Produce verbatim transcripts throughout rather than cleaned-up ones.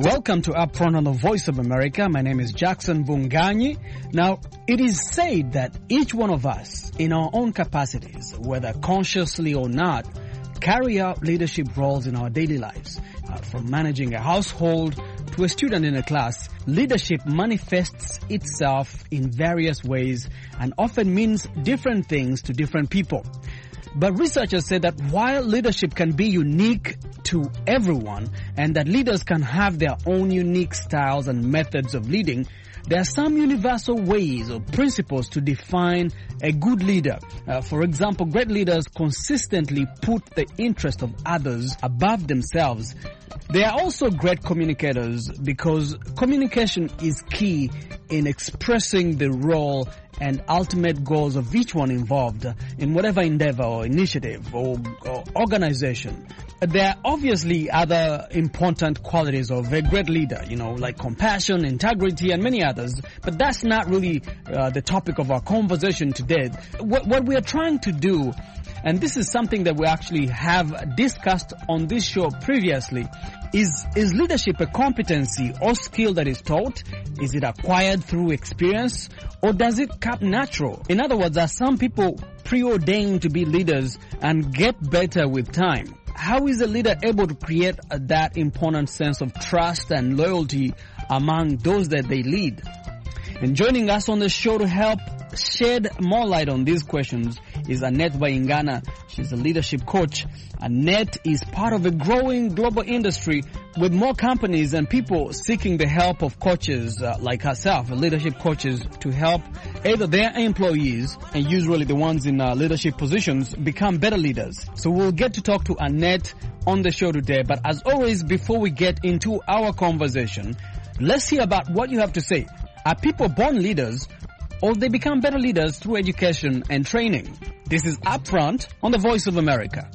Welcome to Upfront on the Voice of America. My name is Jackson Bunganyi. Now, it is said that each one of us, in our own capacities, whether consciously or not, carry out leadership roles in our daily lives. Uh, from managing a household to a student in a class, leadership manifests itself in various ways and often means different things to different people. But researchers say that while leadership can be unique to everyone and that leaders can have their own unique styles and methods of leading, there are some universal ways or principles to define a good leader. Uh, for example, great leaders consistently put the interest of others above themselves. They are also great communicators because communication is key in expressing the role and ultimate goals of each one involved in whatever endeavor or initiative or, or organization. There are obviously other important qualities of a great leader, you know, like compassion, integrity, and many others. But that's not really uh, the topic of our conversation today. What, what we are trying to do, and this is something that we actually have discussed on this show previously, is, is leadership a competency or skill that is taught? Is it acquired through experience? Or does it come natural? In other words, are some people preordained to be leaders and get better with time? How is a leader able to create that important sense of trust and loyalty among those that they lead? And joining us on the show to help shed more light on these questions is Annette Bayingana. She's a leadership coach. Annette is part of a growing global industry with more companies and people seeking the help of coaches uh, like herself, leadership coaches, to help either their employees, and usually the ones in uh, leadership positions, become better leaders. So we'll get to talk to Annette on the show today. But as always, before we get into our conversation, let's hear about what you have to say. Are people born leaders, or they become better leaders through education and training? This is Upfront on the Voice of America.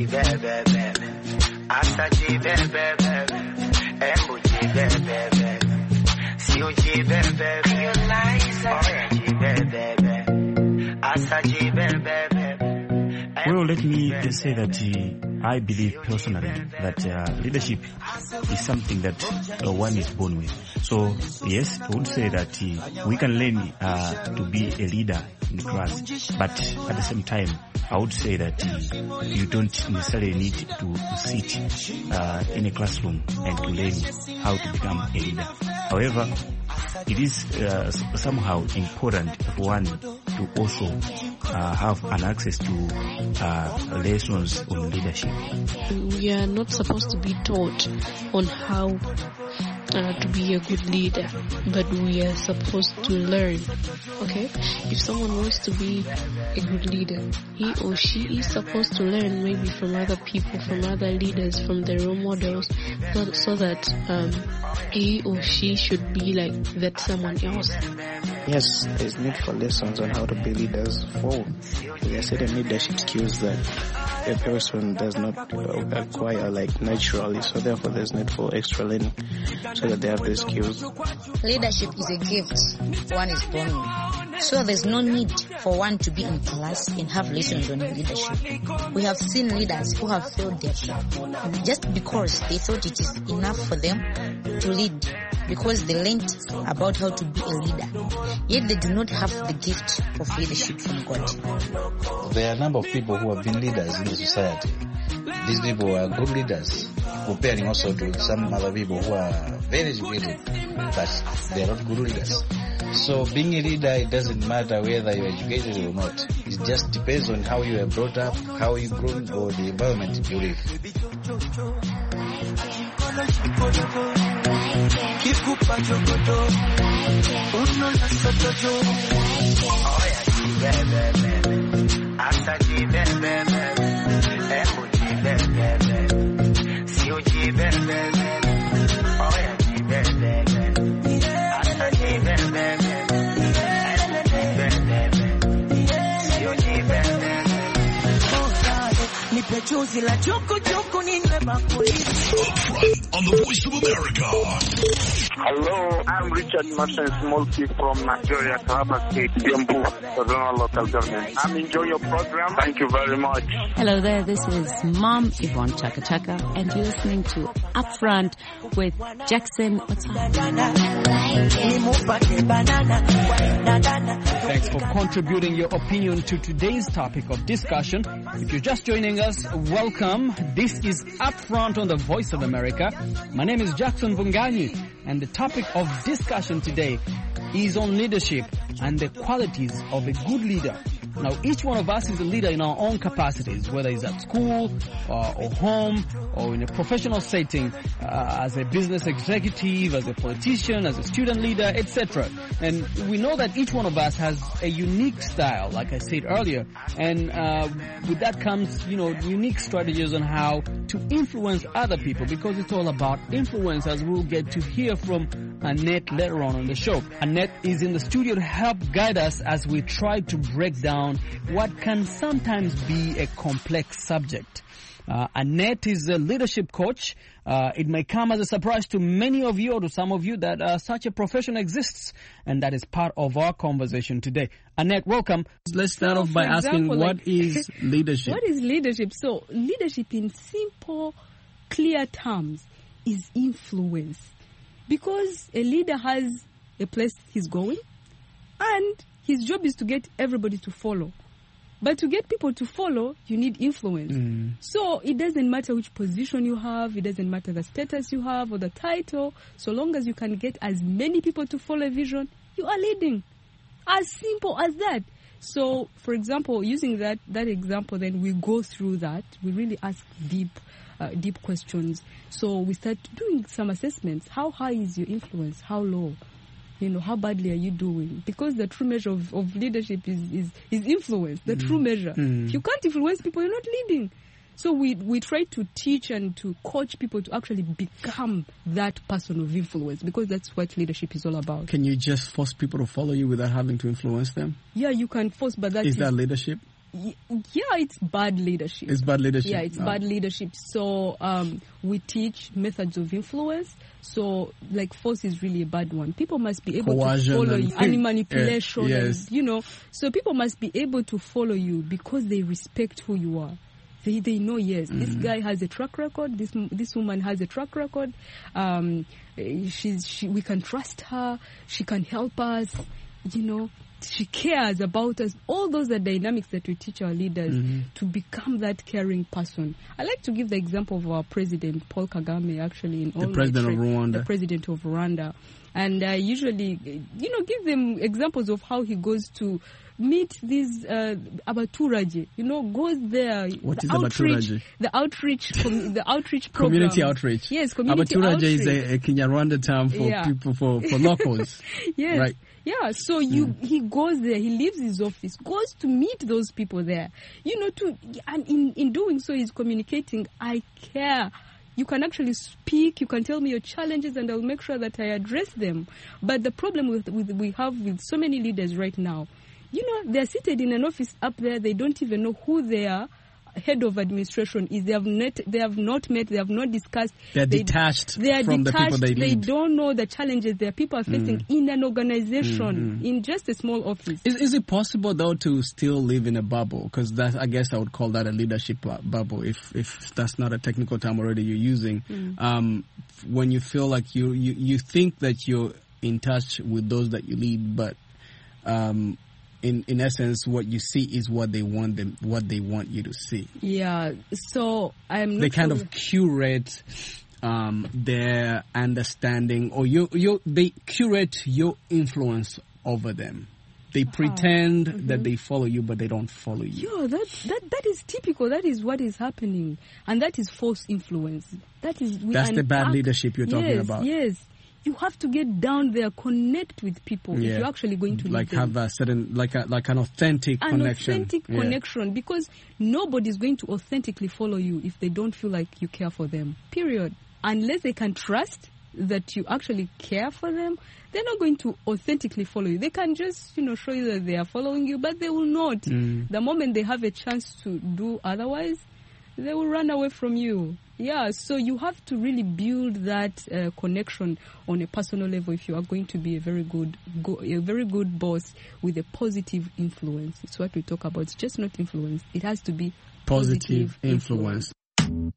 Well, let me say that uh, I believe personally that uh, leadership is something that uh, one is born with. So, yes, I would say that uh, we can learn uh, to be a leader in class, but at the same time, I would say that uh, you don't necessarily need to sit uh, in a classroom and to learn how to become a leader. However, it is uh, somehow important for one to also uh, have an access to uh, lessons on leadership. We are not supposed to be taught on how uh, to be a good leader, but we are supposed to learn. Okay? If someone wants to be a good leader, he or she is supposed to learn maybe from other people, from other leaders, from their role models, so, so that um, he or she should be like that someone else. Yes, there's need for lessons on how to be leaders. For there are certain leadership skills that a person does not uh, acquire like naturally, so therefore there's need for extra learning so that they have the skills. Leadership is a gift one is born with, so there's no need for one to be in class and have lessons on leadership. We have seen leaders who have failed their job just because they thought it is enough for them to lead, because they learned about how to be a leader, yet they do not have the gift of leadership from God. There are a number of people who have been leaders in the society. These people are good leaders, comparing also to some other people who are very educated, but they are not good leaders. So being a leader, it doesn't matter whether you're educated or not. It just depends on how you are brought up, how you grown, or the environment you live. On the Voice of America. Hello, I'm Richard Martin Smolky from Nigeria, Taraba State, Yembu, Southern Local Government. I'm enjoying your program. Thank you very much. Hello there, this is Mom Yvonne Chaka Chaka, and you're listening to Upfront with Jackson Otani. Thanks for contributing your opinion to today's topic of discussion. If you're just joining us, welcome. This is Upfront on the Voice of America. My name is Jackson Vunganyi, and the topic of discussion today is on leadership and the qualities of a good leader. Now, each one of us is a leader in our own capacities, whether it's at school uh, or home or in a professional setting, uh, as a business executive, as a politician, as a student leader, et cetera. And we know that each one of us has a unique style, like I said earlier. And uh, with that comes, you know, unique strategies on how to influence other people, because it's all about influence, as we'll get to hear from Annette later on on the show. Annette is in the studio to help guide us as we try to break down what can sometimes be a complex subject. Uh, Annette is a leadership coach. Uh, it may come as a surprise to many of you or to some of you that uh, such a profession exists, and that is part of our conversation today. Annette, welcome. Let's start so off by example, asking, what like, is leadership? What is leadership? So leadership in simple, clear terms is influence. Because a leader has a place he's going, and his job is to get everybody to follow. But to get people to follow, you need influence. Mm. So it doesn't matter which position you have, it doesn't matter the status you have or the title, so long as you can get as many people to follow a vision, you are leading. As simple as that. So, for example, using that, that example, then we go through that. We really ask deep uh, deep questions. So we start doing some assessments. How high is your influence? How low? You know, how badly are you doing? Because the true measure of, of leadership is, is, is influence, the mm. true measure. Mm. If you can't influence people, you're not leading. So we we try to teach and to coach people to actually become that person of influence, because that's what leadership is all about. Can you just force people to follow you without having to influence them? Yeah, you can force, but that is... Is that leadership? Yeah, it's bad leadership. It's bad leadership. Yeah, it's oh. bad leadership. So um, we teach methods of influence. So, like, force is really a bad one. People must be able Coercion to follow and you. And manipulation. Uh, yes. And, you know, so people must be able to follow you because they respect who you are. They they know, yes, mm-hmm. this guy has a track record. This this woman has a track record. Um, she's she we can trust her. She can help us. You know, she cares about us. All those are dynamics that we teach our leaders mm-hmm. to become that caring person. I like to give the example of our president, Paul Kagame, actually. in all The president tra- of Rwanda. The president of Rwanda. And I usually, you know, give them examples of how he goes to meet these uh, abaturage, you know, goes there. What the is outreach, abaturage? The outreach, com- the outreach program. Community outreach. Yes, community abaturage outreach. is a, a Kinyarwanda term for yeah. people, for, for locals. Yes. Right. Yeah, so you mm. he goes there, he leaves his office, goes to meet those people there. You know, to and in, in doing so, he's communicating, I care. You can actually speak, you can tell me your challenges, and I'll make sure that I address them. But the problem with, with we have with so many leaders right now, you know, they're seated in an office up there, they don't even know who they are. Head of administration is they have not they have not met, they have not discussed. They're they, detached they are from detached, the people they lead. They don't know the challenges their people are facing mm. in an organization, mm-hmm. in just a small office. Is, is it possible though to still live in a bubble? Because that, I guess I would call that a leadership bubble, if if that's not a technical term already you're using. Mm. Um, when you feel like you, you you think that you're in touch with those that you lead, but um, In, in essence, what you see is what they want them, what they want you to see. Yeah. So I'm. Not they kind sure. of curate um, their understanding, or you, you, they curate your influence over them. They pretend mm-hmm. that they follow you, but they don't follow you. Yeah, that that that is typical. That is what is happening, and that is false influence. That is. We That's unpack. the bad leadership you're talking yes, about. Yes. You have to get down there, connect with people yeah. if you're actually going to like lead have them. a certain like a like an authentic an connection. An authentic yeah. connection, because nobody's going to authentically follow you if they don't feel like you care for them. Period. Unless they can trust that you actually care for them, they're not going to authentically follow you. They can just, you know, show you that they are following you, but they will not. Mm. The moment they have a chance to do otherwise, they will run away from you. Yeah, so you have to really build that uh, connection on a personal level if you are going to be a very good, go, a very good boss with a positive influence. It's what we talk about. It's just not influence. It has to be positive, positive influence. influence.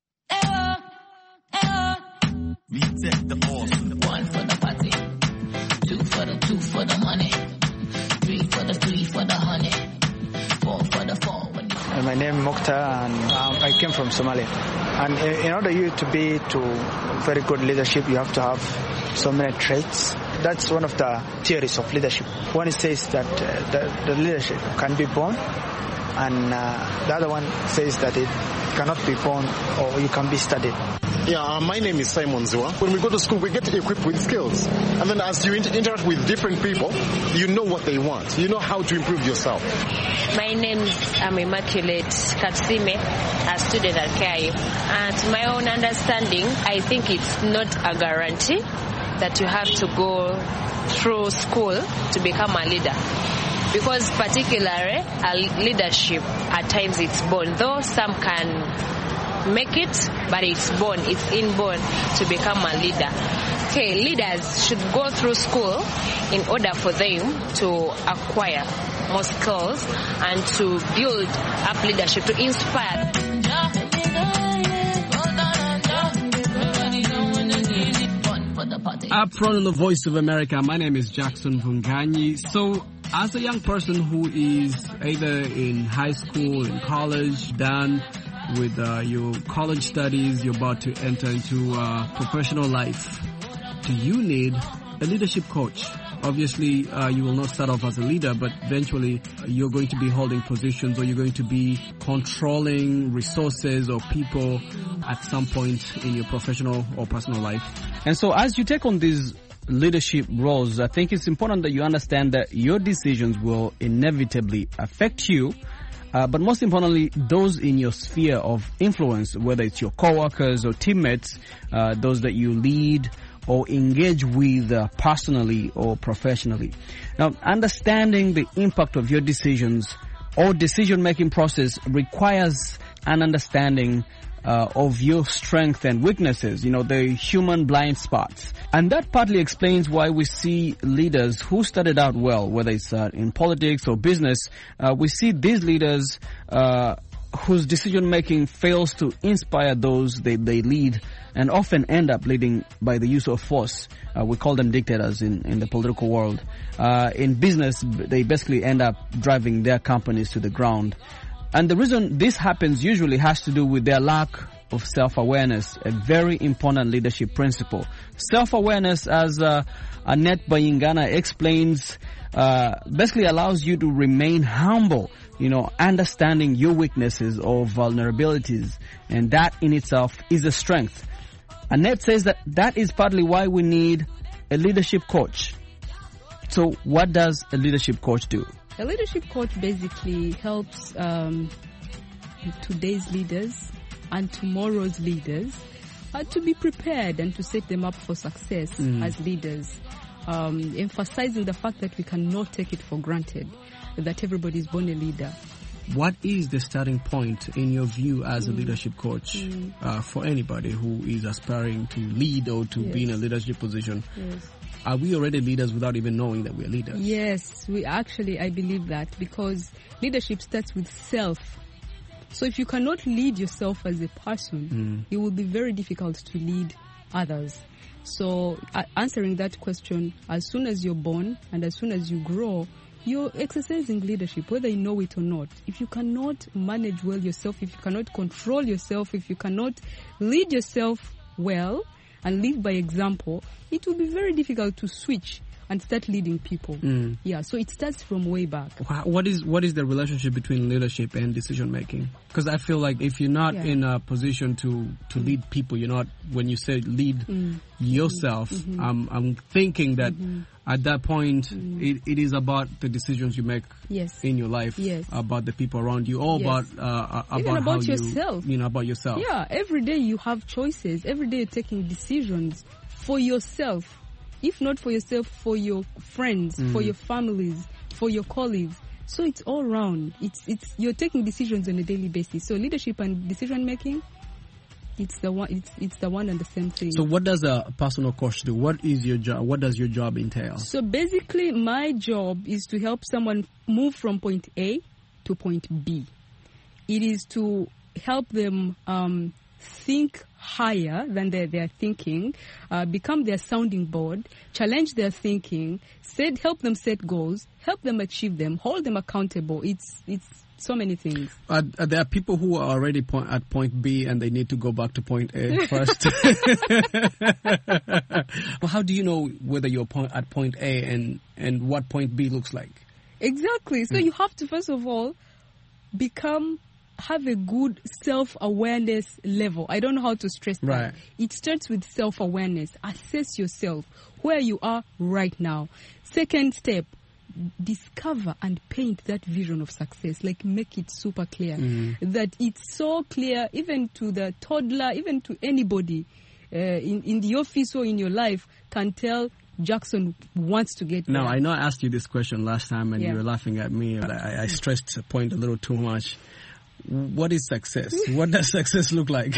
We take the awesome. One for the party, two for the two for the money, three for the three for the honey, four for the four. And my name is Mokhtar, and um, I came from Somalia. And in, in order you to be to very good leadership, you have to have so many traits. That's one of the theories of leadership. One says that uh, the, the leadership can be born, and uh, the other one says that it cannot be born or you can be studied. Yeah, uh, my name is Simon Zua. When we go to school, we get equipped with skills. And then as you inter- interact with different people, you know what they want. You know how to improve yourself. My name is I'm Immaculate Katsime, a student at K I U. And to my own understanding, I think it's not a guarantee that you have to go through school to become a leader. Because particularly, a leadership, at times it's born. Though some can make it, but it's born, it's inborn to become a leader. Okay, leaders should go through school in order for them to acquire more skills and to build up leadership, to inspire. Up front on the Voice of America, my name is Jackson Vunganyi. So, as a young person who is either in high school, in college, done with uh, your college studies, you're about to enter into uh, professional life, do you need a leadership coach? Obviously, uh, you will not start off as a leader, but eventually you're going to be holding positions or you're going to be controlling resources or people at some point in your professional or personal life. And so as you take on these leadership roles, I think it's important that you understand that your decisions will inevitably affect you. Uh, but most importantly, those in your sphere of influence, whether it's your coworkers or teammates, uh, those that you lead or engage with uh, personally or professionally. Now, understanding the impact of your decisions or decision-making process requires an understanding uh, of your strengths and weaknesses, you know, the human blind spots. And that partly explains why we see leaders who started out well, whether it's uh, in politics or business, uh, we see these leaders uh, whose decision-making fails to inspire those they, they lead and often end up leading by the use of force. Uh, we call them dictators in, in the political world. Uh, in business, they basically end up driving their companies to the ground. And the reason this happens usually has to do with their lack of self-awareness, a very important leadership principle. Self-awareness, as uh, Annette Bayingana explains, uh, basically allows you to remain humble, you know, understanding your weaknesses or vulnerabilities, and that in itself is a strength. Annette says that that is partly why we need a leadership coach. So what does a leadership coach do? A leadership coach basically helps um, today's leaders and tomorrow's leaders uh, to be prepared and to set them up for success mm. as leaders, um, emphasizing the fact that we cannot take it for granted that everybody is born a leader. What is the starting point, in your view, as a mm. leadership coach mm. uh, for anybody who is aspiring to lead or to yes. be in a leadership position? Yes. Are we already leaders without even knowing that we're leaders? Yes, we actually, I believe that, because leadership starts with self. So if you cannot lead yourself as a person, mm. it will be very difficult to lead others. So uh, answering that question, as soon as you're born and as soon as you grow, you're exercising leadership, whether you know it or not. If you cannot manage well yourself, if you cannot control yourself, if you cannot lead yourself well and live by example, it will be very difficult to switch and start leading people. Mm. Yeah, so it starts from way back. What is what is the relationship between leadership and decision making? Because I feel like if you're not yeah. in a position to, to lead people, you're not, when you say lead mm. yourself, mm-hmm. I'm, I'm thinking that mm-hmm. at that point, mm. it, it is about the decisions you make yes. in your life, yes. about the people around you, or yes. about uh, about, Even about how yourself. You, you know, about yourself. Yeah, every day you have choices. Every day you're taking decisions for yourself. If not for yourself, for your friends, mm. for your families, for your colleagues. So it's all round. It's it's you're taking decisions on a daily basis. So leadership and decision making, it's the one. It's it's the one and the same thing. So what does a personal coach do? What is your job? What does your job entail? So basically, my job is to help someone move from point A to point B. It is to help them um, think higher than they're, they're thinking, uh, become their sounding board, challenge their thinking, set, help them set goals, help them achieve them, hold them accountable. It's it's so many things. Uh, there are people who are already point, at point B and they need to go back to point A first. Well, how do you know whether you're point, at point A and, and what point B looks like? Exactly. So mm. you have to, first of all, become... have a good self-awareness level. I don't know how to stress that. Right. It starts with self-awareness. Assess yourself, where you are right now. Second step, discover and paint that vision of success. Like, make it super clear. Mm. That it's so clear, even to the toddler, even to anybody uh, in, in the office or in your life, can tell Jackson wants to get Now, there. I know I asked you this question last time and yeah. you were laughing at me. But I, I stressed the point a little too much. What is success? What does success look like?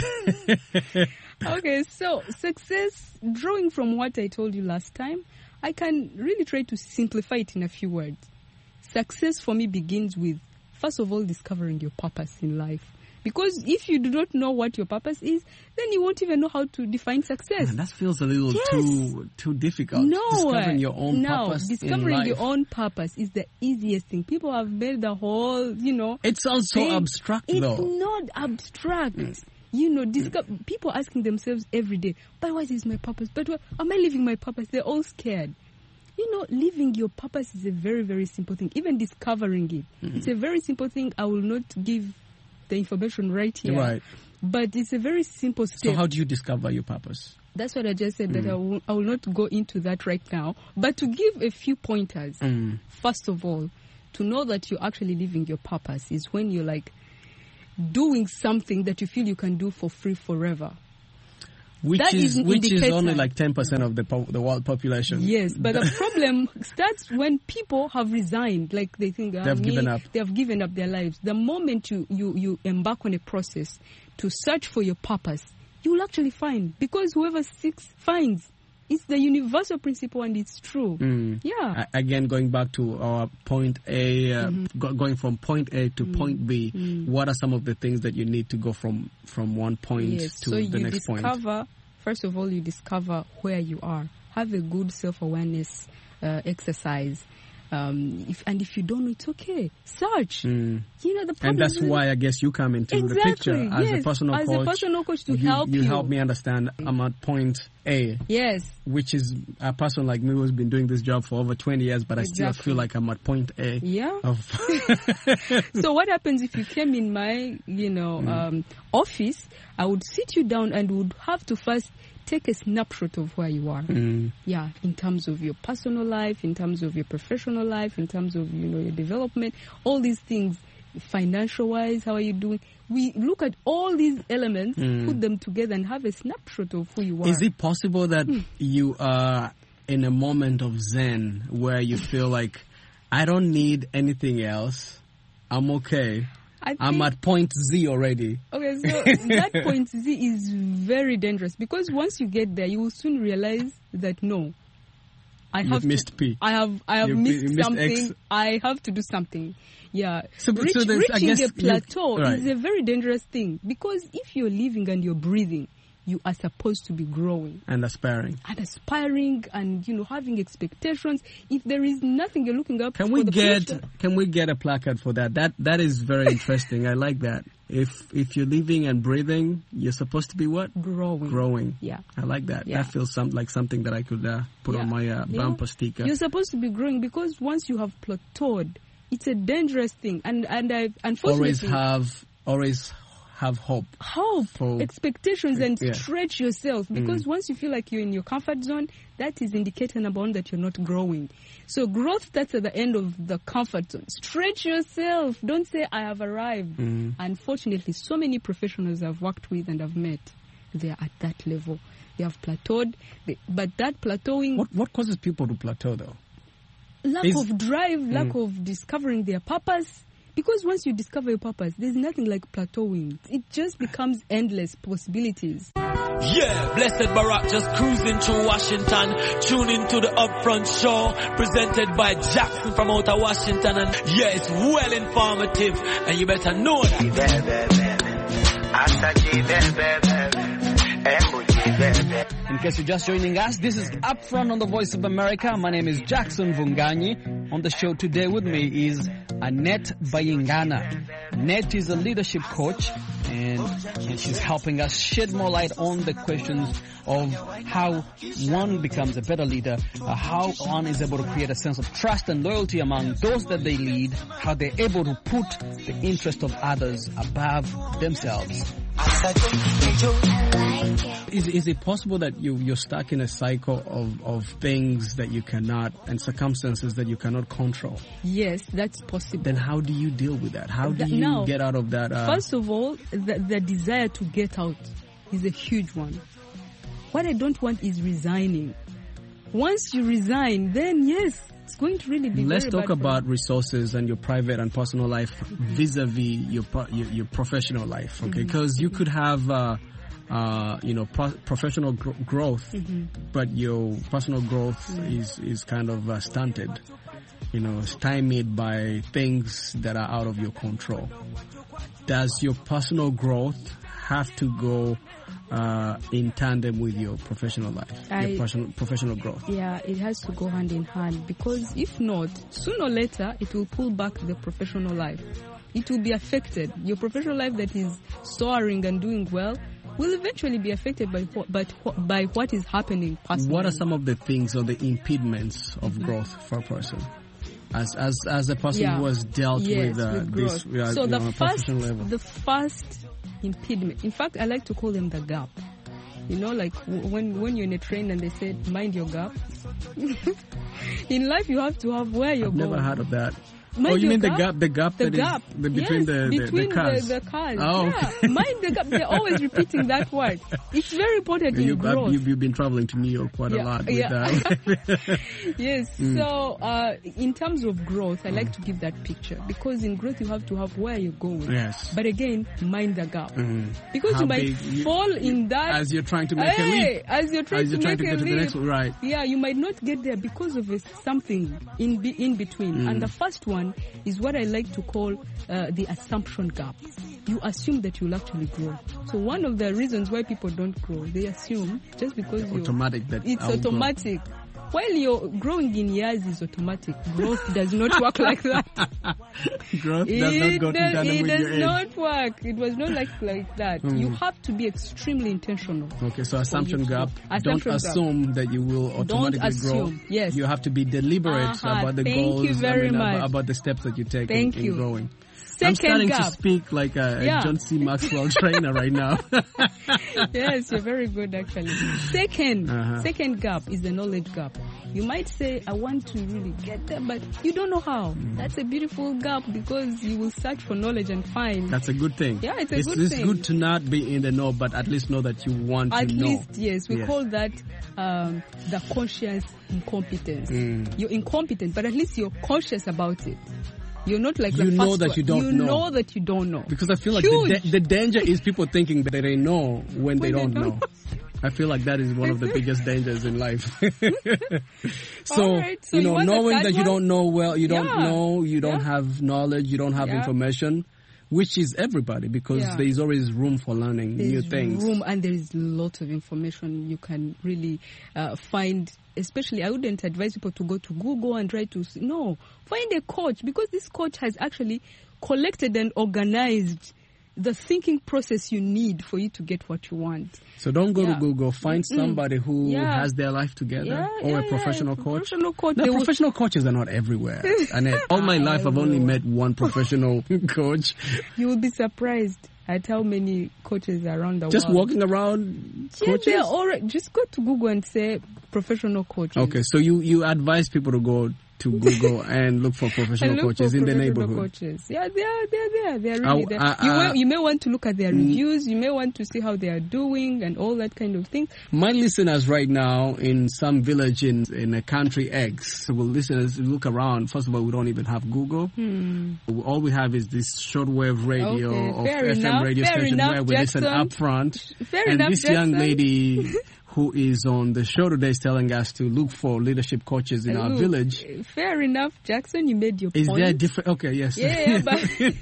Okay, so success, drawing from what I told you last time, I can really try to simplify it in a few words. Success for me begins with, first of all, discovering your purpose in life. Because if you do not know what your purpose is, then you won't even know how to define success. Man, that feels a little yes. too too difficult. No, discovering your own no, purpose discovering in life. your own purpose is the easiest thing. People have made the whole, you know. It sounds so thing. abstract, it's though. It's not abstract. Mm. You know, disco- mm. people asking themselves every day, but what is my purpose? But what, am I living my purpose? They're all scared. You know, living your purpose is a very, very simple thing. Even discovering it, mm. it's a very simple thing. I will not give the information right here. Right. But it's a very simple step. So how do you discover your purpose? That's what I just said, mm. that I will, I will not go into that right now. But to give a few pointers, mm. first of all, to know that you're actually living your purpose is when you're like doing something that you feel you can do for free forever. Which that is, is which is only like ten percent of the po- the world population. Yes, but the problem starts when people have resigned, like they think ah, they've me, given up. They have given up their lives. The moment you, you, you embark on a process to search for your purpose, you will actually find, because whoever seeks finds. It's the universal principle and it's true. Mm. Yeah. A- again, going back to our point A, uh, mm-hmm. go- going from point A to mm. point B, mm. what are some of the things that you need to go from, from one point yes. to so the you next discover, point? First of all, you discover where you are. Have a good self-awareness uh, exercise. Um, if, and if you don't know, it's okay. Search. Mm. You know the problem. And that's is, why I guess you come into exactly, the picture as yes, a personal as coach. As a personal coach to you, help you. You help me understand I'm at point A. Yes. Which is a person like me who's been doing this job for over twenty years, but exactly. I still feel like I'm at point A. Yeah. Of So what happens if you came in my, you know, mm. um, office? I would sit you down and would have to first take a snapshot of where you are. Mm. Yeah, in terms of your personal life, in terms of your professional life, in terms of, you know, your development, all these things, financial-wise, how are you doing? We look at all these elements, mm. put them together and have a snapshot of who you are. Is it possible that mm. you are in a moment of zen where you feel like, I don't need anything else, I'm okay? I'm at point Z already. Okay, so that point Z is very dangerous because once you get there, you will soon realize that no, I You've have missed to, P. I have I have You've missed, missed something. X. I have to do something. Yeah, so, Reach, so reaching I guess a plateau right. is a very dangerous thing because if you're living and you're breathing, you are supposed to be growing and aspiring and aspiring and, you know, having expectations. If there is nothing you're looking up, can for we the get future, can we get a placard for that? That that is very interesting. I like that. If if you're living and breathing, you're supposed to be what? Growing. Growing. Yeah. I like that. Yeah. That feels some, like something that I could uh, put yeah. on my uh, yeah. bumper sticker. You're supposed to be growing because once you have plateaued, it's a dangerous thing. And and I unfortunately always have always have hope. Hope, for, expectations, and yeah. stretch yourself because mm. once you feel like you're in your comfort zone, that is indicator number one that you're not growing. So growth starts at the end of the comfort zone. Stretch yourself. Don't say I have arrived. Mm. Unfortunately, so many professionals I've worked with and I've met, they are at that level. They have plateaued, they, but that plateauing. What what causes people to plateau though? lack Is- of drive, lack Mm. of discovering their purpose. Because once you discover your purpose, there's nothing like plateauing. It just becomes endless possibilities. Yeah, blessed Barack just cruising through Washington, tuning to the Upfront show, presented by Jackson from outer Washington, and yeah, it's well informative, and you better know that. In case you're just joining us, this is Upfront on the Voice of America. My name is Jackson Vunganyi. On the show today with me is Annette Bayingana. Annette is a leadership coach, and, and she's helping us shed more light on the questions of how one becomes a better leader, uh, how one is able to create a sense of trust and loyalty among those that they lead, how they're able to put the interest of others above themselves. Is, is it possible that you, you're stuck in a cycle of, of things that you cannot, and circumstances that you cannot control? Yes, that's possible. Then how do you deal with that? How do That- you now, get out of that? Uh, First of all, the, the desire to get out is a huge one. What I don't want is resigning. Once you resign, then yes, it's going to really be Let's very talk bad for about you. resources and your private and personal life vis-a-vis your pro- your, your professional life, okay? Mhm. Because you could have, uh, uh, you know, pro- professional gr- growth, Mhm. but your personal growth Mhm. is is kind of uh, stunted, you know, stymied by things that are out of your control. Does your personal growth have to go uh, in tandem with your professional life, I- your personal, professional growth? Yeah, it has to go hand in hand, because if not, sooner or later, it will pull back the professional life. It will be affected. Your professional life that is soaring and doing well will eventually be affected by what, by, by what is happening personally. What are some of the things or the impediments of Mhm. growth for a person? As as as a person Yeah. who has dealt Yes, with, uh, with this growth. uh, So you the know, on a first, professional level. the first impediment, in fact, I like to call them the gap. You know, like w- when when you're in a train and they say, mind your gap. In life, you have to have where you're I've going. never heard of that. Mind oh, you your mean gap? the gap, the gap The that is gap. the, between Yes, the, the, between the cars? The, the cars. Oh, yeah. okay. Mind the gap. They're always repeating that word. It's very important in You, growth. you've, you've been traveling to New York quite Yeah, a lot with yeah. that. Yes. Mm. So, uh, in terms of growth, I like to give that picture, because in growth you have to have where you're going. Yes. But again, mind the gap. Mhm. Because How you might big you- fall in that as you're trying to make a Hey, leap. As you're trying As you're to trying make to a get to the leap. next one, right. Yeah, you might not get there because of a, something in be, in between. Mm. And the first one is what I like to call uh, the assumption gap. You assume that you'll actually grow. So one of the reasons why people don't grow, they assume just because you Automatic that it's I'll grow. automatic. While you're growing in years is automatic, growth does not work like that. Growth does not go to does, tandem it with does your age. not work. It was not like like that. Mm. You have to be extremely intentional. Okay, so assumption you to gap. grow. Assumption Don't gap. assume that you will Don't automatically grow. assume, yes. You have to be deliberate Uh-huh, about the thank goals. you very I mean, much. About, about the steps that you take Thank in, in you. growing. I'm Second starting gap. to speak like a, a Yeah. John C. Maxwell trainer right now. Yes, you're very good actually. Second, Uh-huh. second gap is the knowledge gap. You might say, I want to really get there, but you don't know how. Mm. That's a beautiful gap, because you will search for knowledge and find. That's a good thing. Yeah, it's a it's, good it's thing. good to not be in the know, but at least know that you want At to know. least, yes. We Yes. call that um, the conscious incompetence. Mm. You're incompetent, but at least you're conscious about it. You're not like You the know first that one. you don't you know. know that you don't know. Because I feel like the, Huge. da- the danger is people thinking that they know when, they, When they don't don't know. I feel like that is one of the biggest dangers in life. so, All right, so you you know, want the knowing third that you one? don't know well, you don't Yeah. know, you don't Yeah. have knowledge, you don't have Yeah. information, which is everybody, because Yeah. there is always room for learning new There's things. room, and there is lots of information you can really uh, find. Especially, I wouldn't advise people to go to Google and try to... No, find a coach, because this coach has actually collected and organized the thinking process you need for you to get what you want. So don't go Yeah. to Google. Find Mm-mm. somebody who Yeah. has their life together, Yeah, or yeah, a yeah, professional a coach. professional coach. No, They will- professional coaches are not everywhere. And it- all my life, I've only met one professional coach. You will be surprised at how many coaches around the Just world. walking around Yeah, coaches. they're all right. Just go to Google and say professional coaches. Okay, so you, you advise people to go to Google and look for professional look coaches for in the professional neighborhood. Coaches. Yeah, they are, they are there. They are really Uh, there. uh, you, uh, may, you, may, want to look at their reviews. You may want to see how they are doing and all that kind of thing. My listeners right now in some village in, in a country X will listeners look around. First of all, we don't even have Google. Hmm. All we have is this shortwave radio Okay, or fair F M enough, radio fair station enough, where we Jackson. listen up front. Fair and enough, this young Jackson. lady who is on the show today is telling us to look for leadership coaches in Uh, our look, village. Fair enough, Jackson. You made your Is point. there a different? Okay, yes. Yeah, but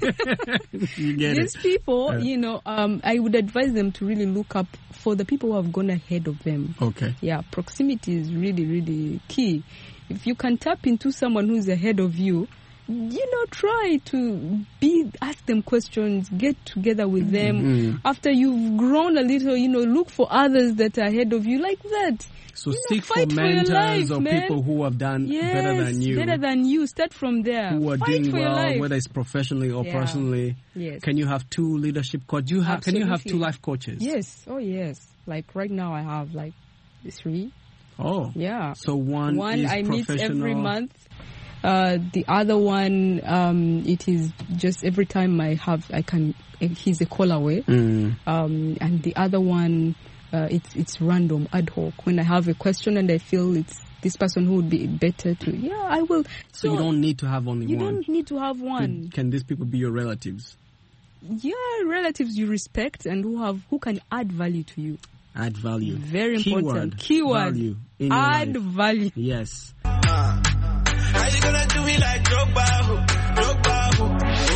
you get these it. people, Yeah. you know, um, I would advise them to really look up for the people who have gone ahead of them. Okay. Yeah, proximity is really, really key. If you can tap into someone who's ahead of you, you know, try to be, ask them questions, get together with them. Mhm. After you've grown a little, you know, look for others that are ahead of you like that. So You know, seek for fight for your mentors life, or man. people who have done Yes, better than you. better than you. Start from there. Who are Fight doing for your well, life. whether it's professionally or Yeah. personally. Yes. Can you have two leadership coaches? You have. Can you have two Absolutely. life coaches? Yes. Oh, yes. Like right now, I have like three. Oh. Yeah. So one, One is I meet professional. every month. Uh, the other one, um, it is just every time I have, I can. He's a call away. Mm. Um, and the other one, uh, it's it's random, ad hoc. When I have a question and I feel it's this person who would be better to, yeah, I will. So, you don't need to have only You one. don't need to have one. Can, can these people be your relatives? Yeah, relatives you respect and who have who can add value to you. Add value. Very important. Keyword. Keyword. Value in your Add life. value. Yes. How you gonna do me like Drogba, ho, Drogba, ho?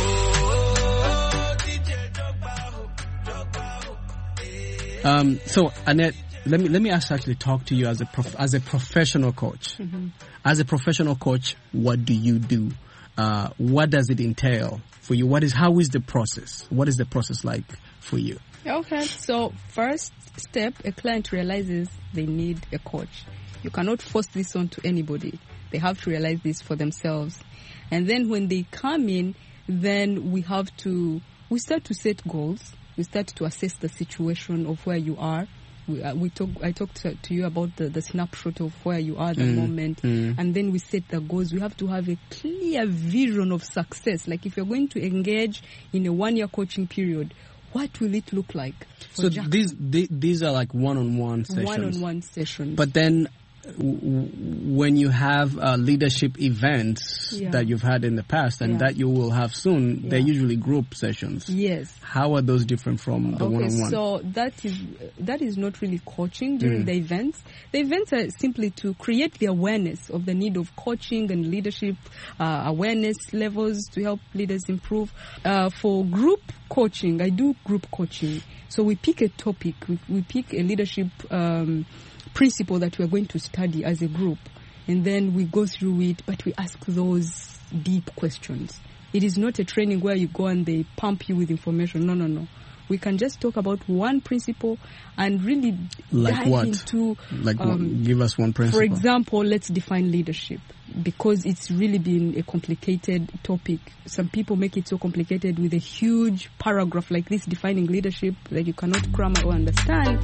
Oh, D J Drogba, ho, Drogba, ho. Um, so Annette, let me let me ask actually talk to you as a prof, as a professional coach. Mm-hmm. As a professional coach, what do you do? Uh, what does it entail for you? What is how is the process? What is the process like for you? Okay, so first step, a client realizes they need a coach. You cannot force this on to anybody. They have to realize this for themselves. And then when they come in, then we have to, we start to set goals. We start to assess the situation of where you are. We, uh, we talk, I talked to, to you about the, the snapshot of where you are at the Mm, moment. mm. And then we set the goals. We have to have a clear vision of success. Like if you're going to engage in a one-year coaching period, what will it look like? for So Jack? these the- these are like one-on-one sessions. One-on-one sessions. But then, w- w- when you have uh, leadership events Yeah. that you've had in the past and Yeah. that you will have soon, they're Yeah. usually group sessions. Yes. How are those different from the Okay, one-on-one? so that is that is not really coaching during Mm. the events. The events are simply to create the awareness of the need of coaching and leadership uh, awareness levels to help leaders improve. Uh, for group coaching, I do group coaching. So we pick a topic, we, we pick a leadership um, principle that we are going to study as a group, and then we go through it, but we ask those deep questions. It is not a training where you go and they pump you with information. No, no, no. We can just talk about one principle and really Like dive what? into. Like, um, one, give us one principle. For example, let's define leadership, because it's really been a complicated topic. Some people make it so complicated with a huge paragraph like this defining leadership that you cannot cram or understand.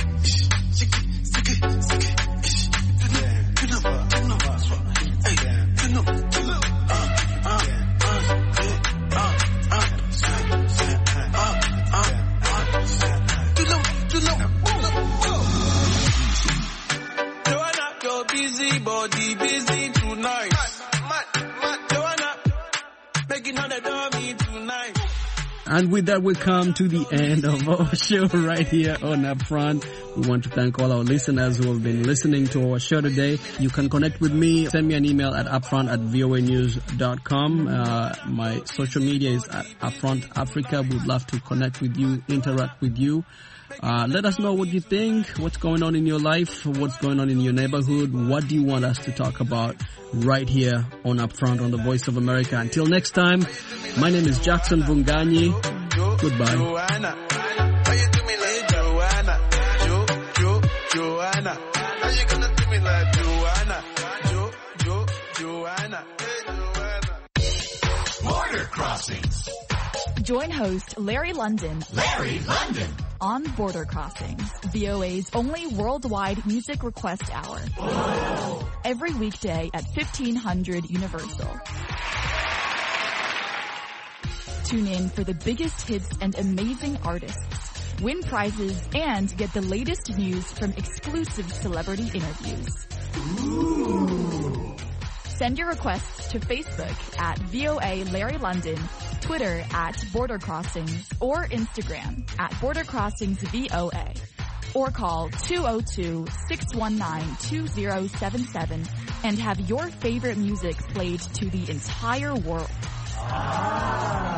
Joanna, your busy body busy tonight. Joanna, making all the dummy tonight. And with that, we come to the end of our show right here on Upfront. We want to thank all our listeners who have been listening to our show today. You can connect with me. Send me an email at upfront at voa news dot com. Uh, my social media is at Upfront Africa. We'd love to connect with you, interact with you. Uh, let us know what you think, what's going on in your life, what's going on in your neighborhood. What do you want us to talk about right here on Upfront on the Voice of America. Until next time, my name is Jackson Vunganyi. Goodbye. Joanna, how you do me like Joanna? Jo, Jo, Joanna, how you gonna do me like Joanna? Jo, Jo, Joanna, hey Joanna. Border Crossings. Join host Larry London. Larry London. on Border Crossings, V O A's only worldwide music request hour. Every weekday at fifteen hundred Universal. Tune in for the biggest hits and amazing artists, win prizes, and get the latest news from exclusive celebrity interviews. Ooh. Send your requests to Facebook at V O A Larry London, Twitter at Border Crossings, or Instagram at Border Crossings V O A. Or call two oh two, six one nine, two oh seven seven and have your favorite music played to the entire world. Ah.